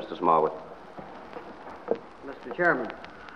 Mr. Smallwood. Mr. Chairman,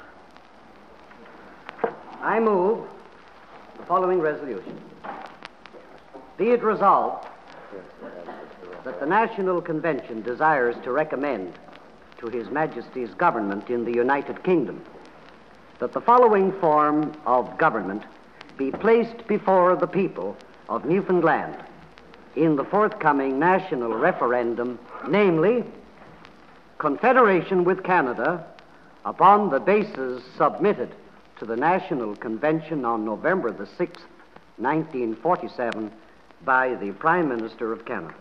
I move the following resolution. Be it resolved that the National Convention desires to recommend to His Majesty's government in the United Kingdom that the following form of government be placed before the people of Newfoundland in the forthcoming national referendum, namely, Confederation with Canada upon the basis submitted to the National Convention on November the 6th, 1947, by the Prime Minister of Canada.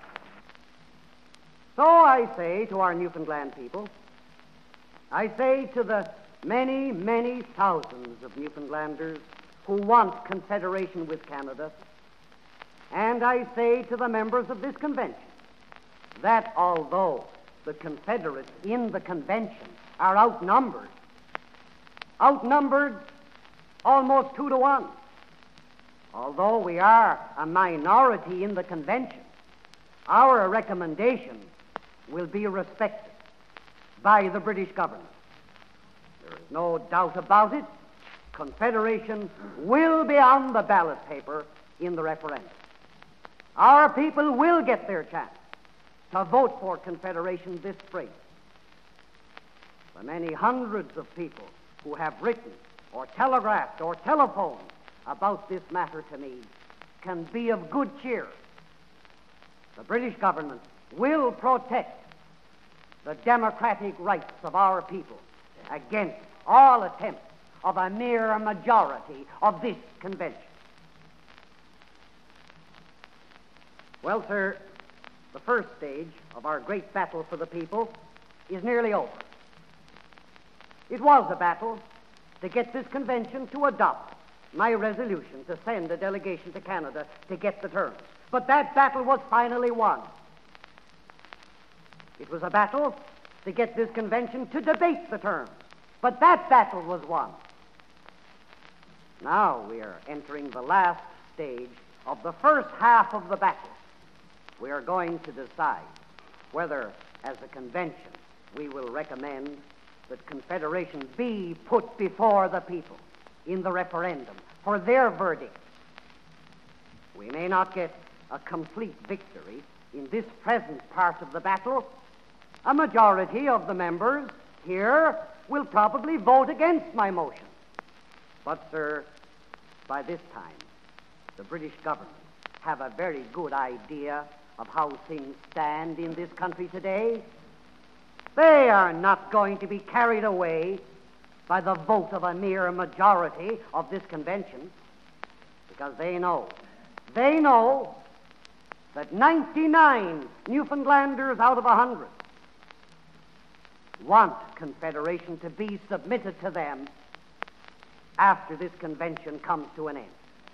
So I say to our Newfoundland people, I say to the many, many thousands of Newfoundlanders who want confederation with Canada, and I say to the members of this convention that although the Confederates in the convention are outnumbered almost 2-1, although we are a minority in the convention, our recommendation will be respected by the British government. There is no doubt about it. Confederation will be on the ballot paper in the referendum. Our people will get their chance to vote for Confederation this spring. The many hundreds of people who have written or telegraphed or telephoned about this matter to me can be of good cheer. The British government will protect the democratic rights of our people against all attempts of a mere majority of this convention. Well, sir, the first stage of our great battle for the people is nearly over. It was a battle to get this convention to adopt my resolution to send a delegation to Canada to get the terms. But that battle was finally won. It was a battle to get this convention to debate the terms. But that battle was won. Now we are entering the last stage of the first half of the battle. We are going to decide whether, as a convention, we will recommend that Confederation be put before the people in the referendum for their verdict. We may not get a complete victory in this present part of the battle. A majority of the members here will probably vote against my motion. But, sir, by this time, the British government have a very good idea of how things stand in this country today. They are not going to be carried away by the vote of a mere majority of this convention, because they know that 99 Newfoundlanders out of 100 want Confederation to be submitted to them after this convention comes to an end.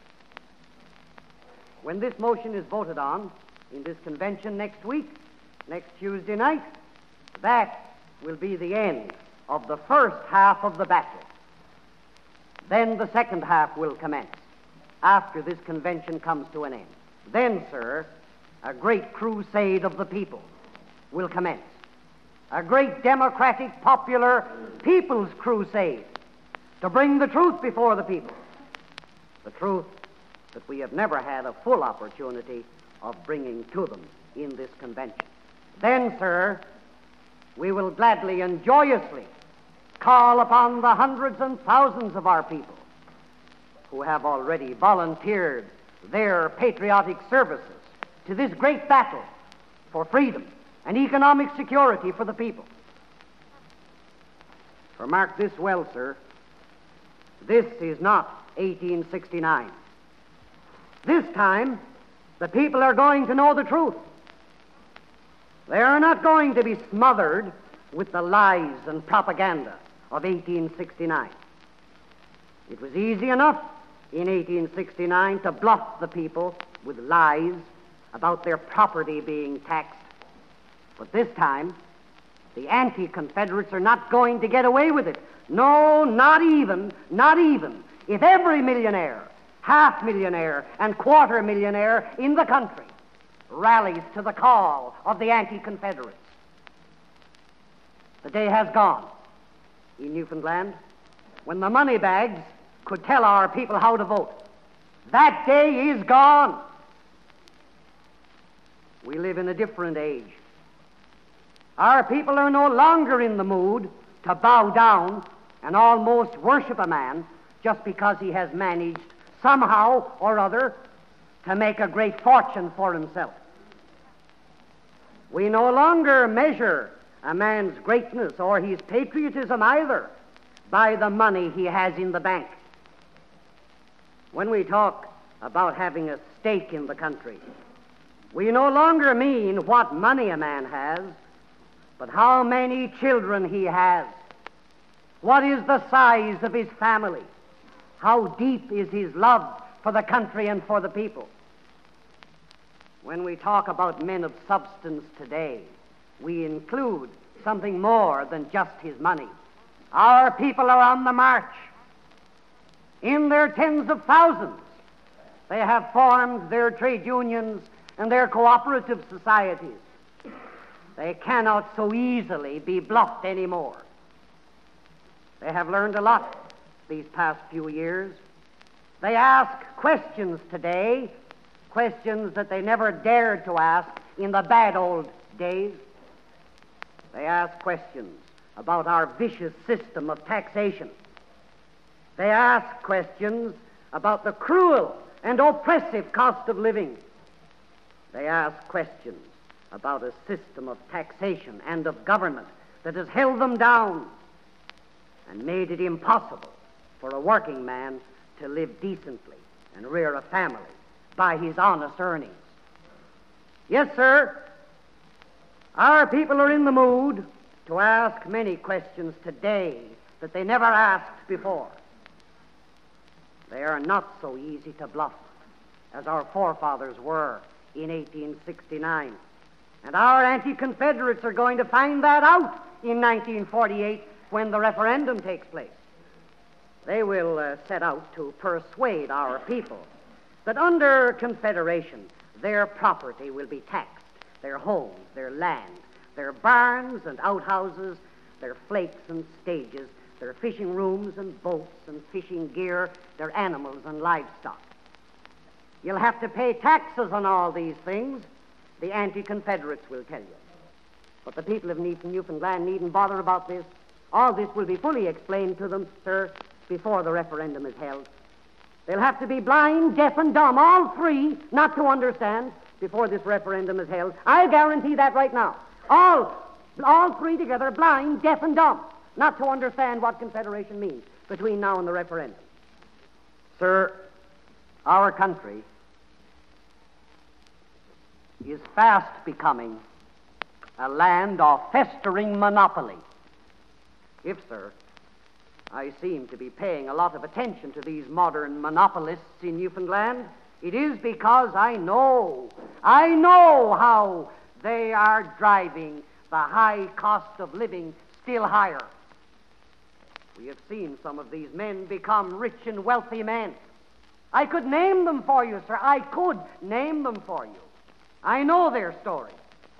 When this motion is voted on in this convention next week, next Tuesday night, that will be the end of the first half of the battle. Then the second half will commence after this convention comes to an end. Then, sir, a great crusade of the people will commence. A great democratic, popular people's crusade to bring the truth before the people. The truth that we have never had a full opportunity of bringing to them in this convention. Then, sir, we will gladly and joyously call upon the hundreds and thousands of our people who have already volunteered their patriotic services to this great battle for freedom and economic security for the people. For mark this well, sir, this is not 1869. This time, the people are going to know the truth. They are not going to be smothered with the lies and propaganda of 1869. It was easy enough in 1869 to bluff the people with lies about their property being taxed. But this time, the anti-Confederates are not going to get away with it. No, not even if every millionaire, half-millionaire, and quarter-millionaire in the country rallies to the call of the anti-Confederates. The day has gone in Newfoundland when the money bags could tell our people how to vote. That day is gone. We live in a different age. Our people are no longer in the mood to bow down and almost worship a man just because he has managed somehow or other to make a great fortune for himself. We no longer measure a man's greatness or his patriotism either by the money he has in the bank. When we talk about having a stake in the country, we no longer mean what money a man has, but how many children he has. What is the size of his family? How deep is his love for the country and for the people? When we talk about men of substance today, we include something more than just his money. Our people are on the march. In their tens of thousands, they have formed their trade unions and their cooperative societies. They cannot so easily be bluffed anymore. They have learned a lot these past few years. They ask questions today, questions that they never dared to ask in the bad old days. They ask questions about our vicious system of taxation. They ask questions about the cruel and oppressive cost of living. They ask questions about a system of taxation and of government that has held them down and made it impossible for a working man to live decently and rear a family by his honest earnings. Yes, sir, our people are in the mood to ask many questions today that they never asked before. They are not so easy to bluff as our forefathers were in 1869. And our anti-Confederates are going to find that out in 1948 when the referendum takes place. They will set out to persuade our people that under Confederation, their property will be taxed, their homes, their land, their barns and outhouses, their flakes and stages, their fishing rooms and boats and fishing gear, their animals and livestock. You'll have to pay taxes on all these things, the anti-Confederates will tell you. But the people of Newfoundland needn't bother about this. All this will be fully explained to them, sir, before the referendum is held. They'll have to be blind, deaf, and dumb, all three, not to understand before this referendum is held. I'll guarantee that right now. All three together, blind, deaf, and dumb, not to understand what Confederation means between now and the referendum. Sir, our country is fast becoming a land of festering monopoly. If, sir, I seem to be paying a lot of attention to these modern monopolists in Newfoundland, it is because I know how they are driving the high cost of living still higher. We have seen some of these men become rich and wealthy men. I could name them for you, sir. I could name them for you. I know their story.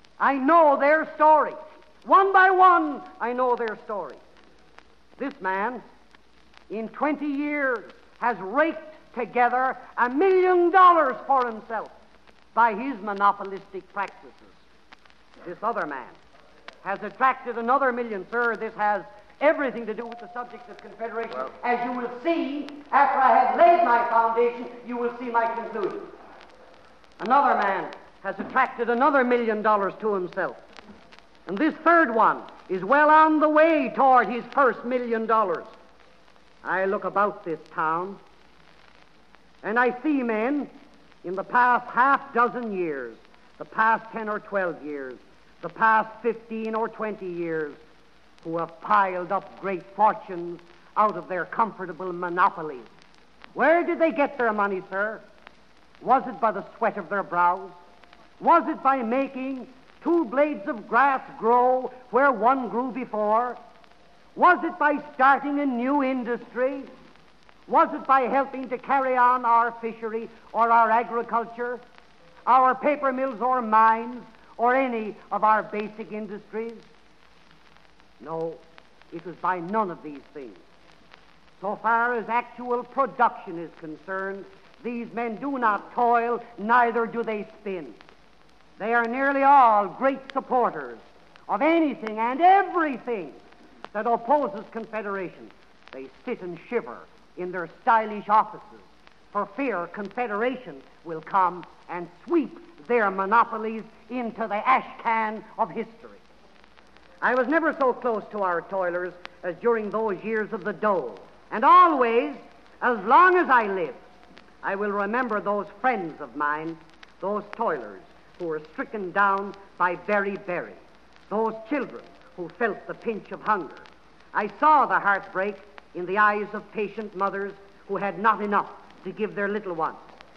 One by one, I know their story. This man, in 20 years, has raked together $1 million for himself by his monopolistic practices. This other man has attracted another $1 million, sir. This has everything to do with the subject of Confederation. Well, as you will see, after I have laid my foundation, you will see my conclusion. Another man has attracted another $1 million to himself. And this third one is well on the way toward his first $1 million. I look about this town, and I see men in the past half dozen years, the past 10 or 12 years, the past 15 or 20 years, who have piled up great fortunes out of their comfortable monopolies. Where did they get their money, sir? Was it by the sweat of their brows? Was it by making 2 blades of grass grow where one grew before? Was it by starting a new industry? Was it by helping to carry on our fishery or our agriculture, our paper mills or mines, or any of our basic industries? No, it was by none of these things. So far as actual production is concerned, these men do not toil, neither do they spin. They are nearly all great supporters of anything and everything that opposes Confederation. They sit and shiver in their stylish offices for fear Confederation will come and sweep their monopolies into the ash can of history. I was never so close to our toilers as during those years of the dole, and always, as long as I live, I will remember those friends of mine, those toilers who were stricken down by beriberi, those children who felt the pinch of hunger. I saw the heartbreak in the eyes of patient mothers who had not enough to give their little ones.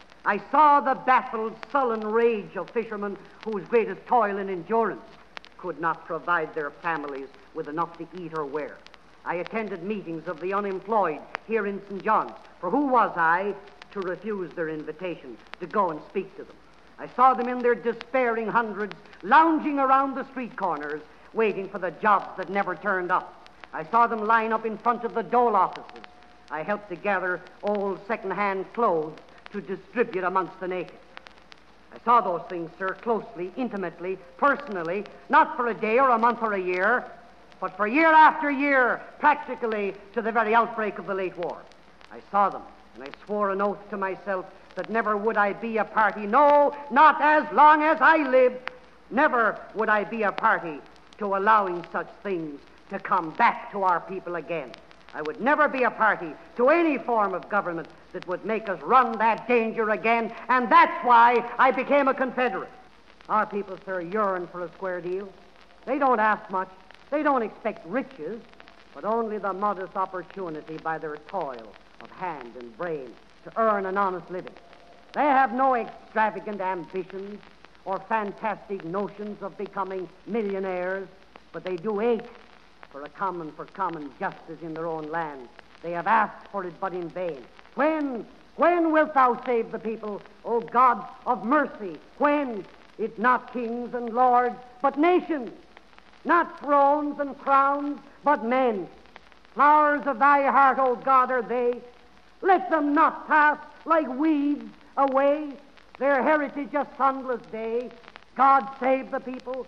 I saw the baffled, sullen rage of fishermen whose greatest toil and endurance could not provide their families with enough to eat or wear. I attended meetings of the unemployed here in St. John's, for who was I to refuse their invitation to go and speak to them? I saw them in their despairing hundreds lounging around the street corners, waiting for the jobs that never turned up. I saw them line up in front of the dole offices. I helped to gather old second-hand clothes to distribute amongst the naked. I saw those things, sir, closely, intimately, personally, not for a day or a month or a year, but for year after year, practically to the very outbreak of the late war. I saw them, and I swore an oath to myself that never would I be a party, no, not as long as I live, never would I be a party to allowing such things to come back to our people again. I would never be a party to any form of government that would make us run that danger again, and that's why I became a Confederate. Our people, sir, yearn for a square deal. They don't ask much. They don't expect riches, but only the modest opportunity by their toil of hand and brain to earn an honest living. They have no extravagant ambitions or fantastic notions of becoming millionaires, but they do ache for common justice in their own land. They have asked for it, but in vain. When wilt thou save the people, O God of mercy? When? It not kings and lords, but nations. Not thrones and crowns, but men. Flowers of thy heart, O God, are they. Let them not pass like weeds away, their heritage a sunless day. God save the people.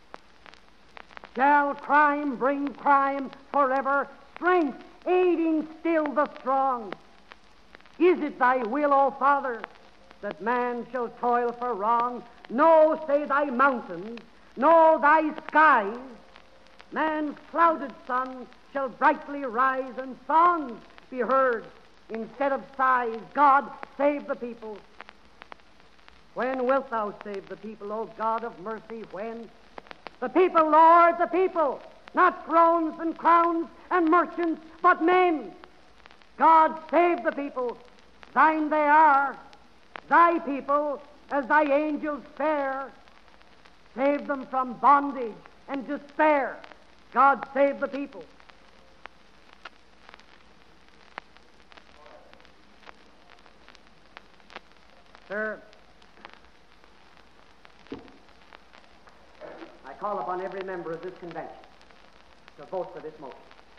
Shall crime bring crime forever, strength aiding still the strong? Is it thy will, O Father, that man shall toil for wrong? No, say thy mountains, no, thy skies. Man's clouded sun shall brightly rise, and songs be heard instead of sighs. God, save the people. When wilt thou save the people, O God of mercy? When? The people, Lord, the people, not thrones and crowns and merchants, but men. God, save the people. Thine they are, thy people, as thy angels fair. Save them from bondage and despair. God, save the people. Sir, I call upon every member of this convention to vote for this motion.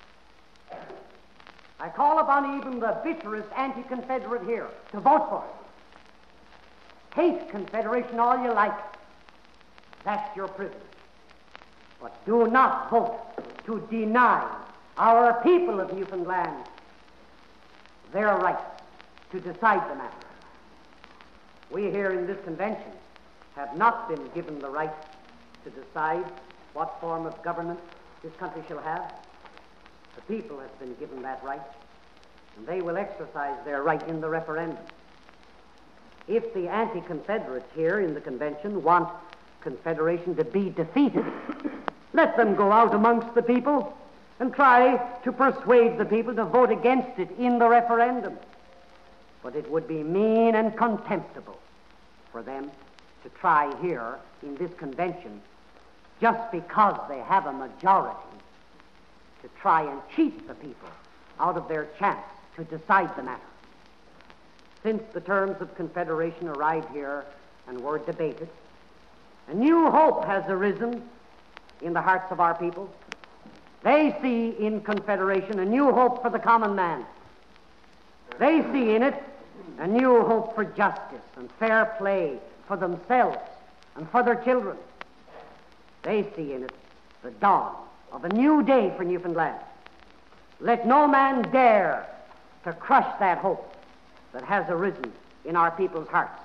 I call upon even the bitterest anti-Confederate here to vote for it. Hate Confederation all you like. That's your privilege. But do not vote to deny our people of Newfoundland their right to decide the matter. We here in this convention have not been given the right to decide what form of government this country shall have. The people has been given that right, and they will exercise their right in the referendum. If the anti-Confederates here in the convention want Confederation to be defeated, let them go out amongst the people and try to persuade the people to vote against it in the referendum. But it would be mean and contemptible for them to try here in this convention, just because they have a majority, to try and cheat the people out of their chance to decide the matter. Since the terms of Confederation arrived here and were debated, a new hope has arisen in the hearts of our people. They see in Confederation a new hope for the common man. They see in it a new hope for justice and fair play for themselves and for their children. They see in it the dawn of a new day for Newfoundland. Let no man dare to crush that hope that has arisen in our people's hearts.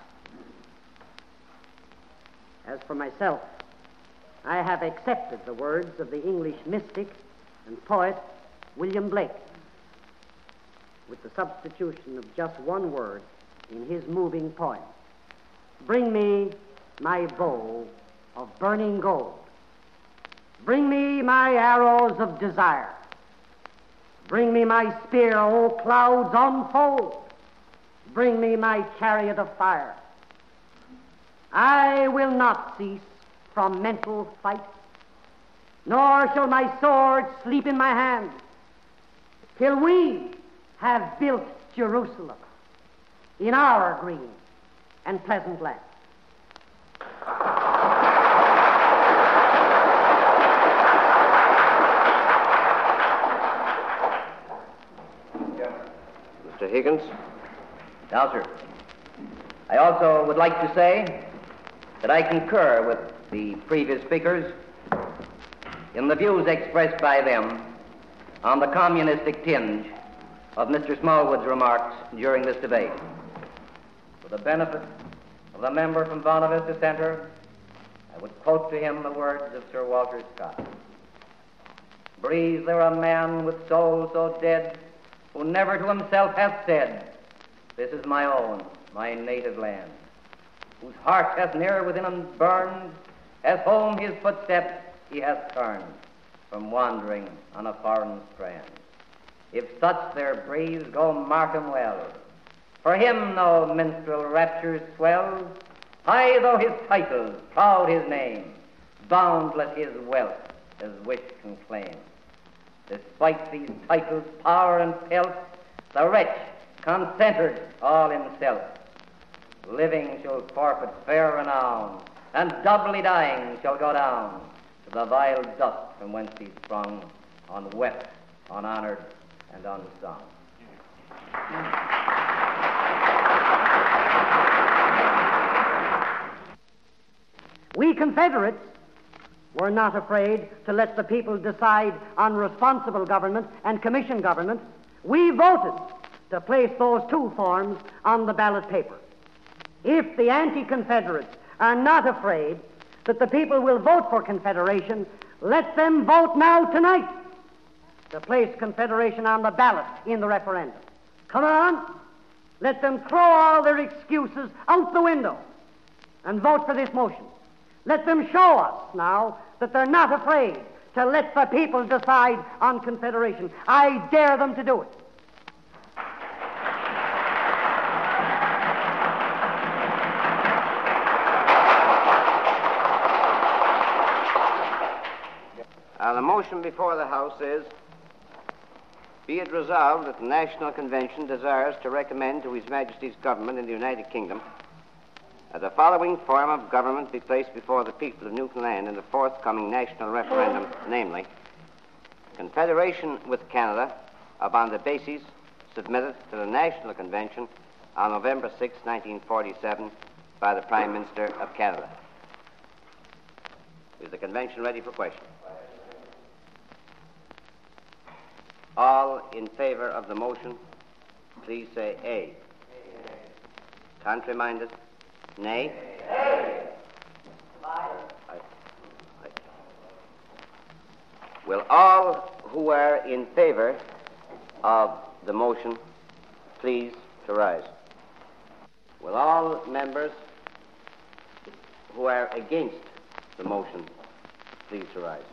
As for myself, I have accepted the words of the English mystic and poet William Blake, with the substitution of just one word in his moving poem. Bring me my bow of burning gold. Bring me my arrows of desire. Bring me my spear, O clouds, unfold. Bring me my chariot of fire. I will not cease from mental fight, nor shall my sword sleep in my hand, till we have built Jerusalem in our green and pleasant land. Mr. Higgins? Now, sir, I also would like to say that I concur with the previous speakers in the views expressed by them on the communistic tinge of Mr. Smallwood's remarks during this debate. For the benefit of the member from Buena Vista Centre, I would quote to him the words of Sir Walter Scott. Breathe there a man with soul so dead, who never to himself hath said, this is my own, my native land, whose heart hath near within him burned, as home his footsteps he hath turned, from wandering on a foreign strand. If such there breathes, go mark him well. For him no minstrel raptures swell, high though his titles, proud his name, boundless his wealth, as wit can claim. Despite these titles, power and pelf, the wretch, concentred all in self, living shall forfeit fair renown, and doubly dying shall go down to the vile dust from whence he sprung, unwept, unhonored, and unsung. We Confederates were not afraid to let the people decide on responsible government and commission government. We voted to place those two forms on the ballot paper. If the anti-Confederates are not afraid that the people will vote for Confederation, let them vote now tonight to place Confederation on the ballot in the referendum. Come on, let them throw all their excuses out the window and vote for this motion. Let them show us now that they're not afraid to let the people decide on Confederation. I dare them to do it. The motion before the House is, be it resolved that the National Convention desires to recommend to His Majesty's Government in the United Kingdom that the following form of government be placed before the people of Newfoundland in the forthcoming national referendum, namely, Confederation with Canada upon the basis submitted to the National Convention on November 6, 1947 by the Prime Minister of Canada. Is the Convention ready for question? All in favor of the motion, please say aye. Contrary-minded, nay. Aye. Aye. Will all who are in favor of the motion please to rise? Will all members who are against the motion please to rise?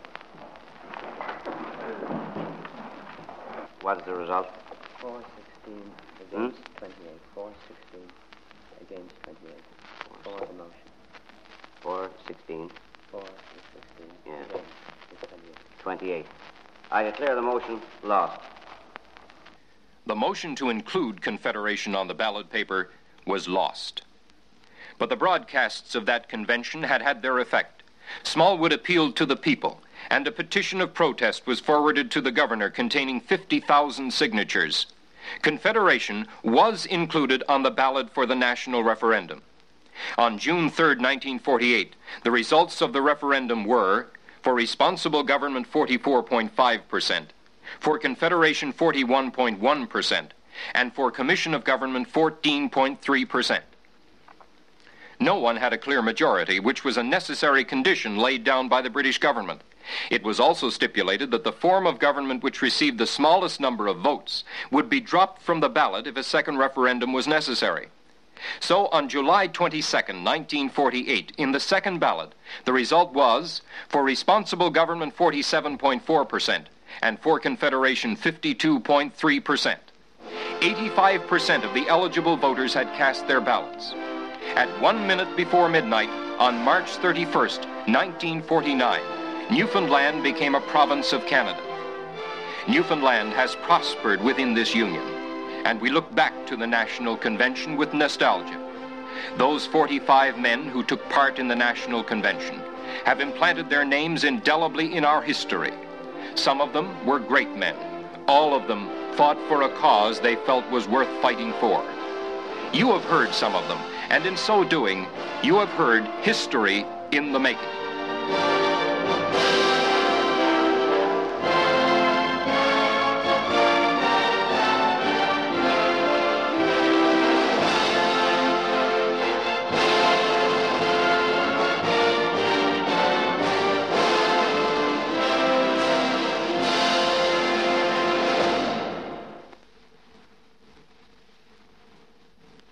What is the result? 416 against 28. 416 against 28. For the motion. 416. 416. Yeah. Against 28. I declare the motion lost. The motion to include Confederation on the ballot paper was lost. But the broadcasts of that convention had had their effect. Smallwood appealed to the people and a petition of protest was forwarded to the governor containing 50,000 signatures. Confederation was included on the ballot for the national referendum. On June 3, 1948, the results of the referendum were, for responsible government 44.5%, for Confederation 41.1%, and for Commission of Government 14.3%. No one had a clear majority, which was a necessary condition laid down by the British government. It was also stipulated that the form of government which received the smallest number of votes would be dropped from the ballot if a second referendum was necessary. So on July 22, 1948, in the second ballot, the result was for responsible government 47.4% and for Confederation 52.3%. 85% of the eligible voters had cast their ballots. At 1 minute before midnight, on March 31, 1949, Newfoundland became a province of Canada. Newfoundland has prospered within this union, and we look back to the National Convention with nostalgia. Those 45 men who took part in the National Convention have implanted their names indelibly in our history. Some of them were great men. All of them fought for a cause they felt was worth fighting for. You have heard some of them, and in so doing, you have heard history in the making.